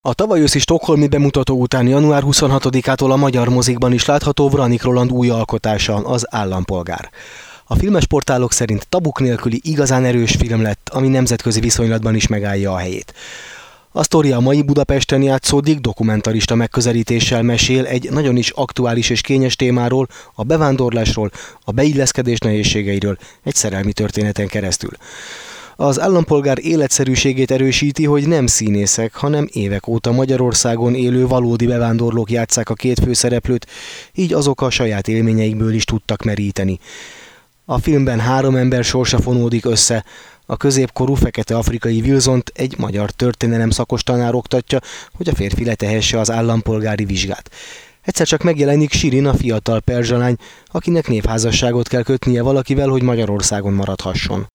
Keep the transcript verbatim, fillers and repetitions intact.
A tavaly őszi stockholmi bemutató után január huszonhatodikától a magyar mozikban is látható Vranik Roland új alkotása, az Állampolgár. A filmes portálok szerint tabuk nélküli igazán erős film lett, ami nemzetközi viszonylatban is megállja a helyét. A sztoria a mai Budapesten játszódik, dokumentarista megközelítéssel mesél egy nagyon is aktuális és kényes témáról, a bevándorlásról, a beilleszkedés nehézségeiről, egy szerelmi történeten keresztül. Az Állampolgár életszerűségét erősíti, hogy nem színészek, hanem évek óta Magyarországon élő valódi bevándorlók játsszák a két főszereplőt, így azok a saját élményeikből is tudtak meríteni. A filmben három ember sorsa fonódik össze. A középkorú fekete afrikai Wilsont egy magyar történelem szakos tanár oktatja, hogy a férfi letehesse az állampolgári vizsgát. Egyszer csak megjelenik Sirin, a fiatal perzsalány, akinek névházasságot kell kötnie valakivel, hogy Magyarországon maradhasson.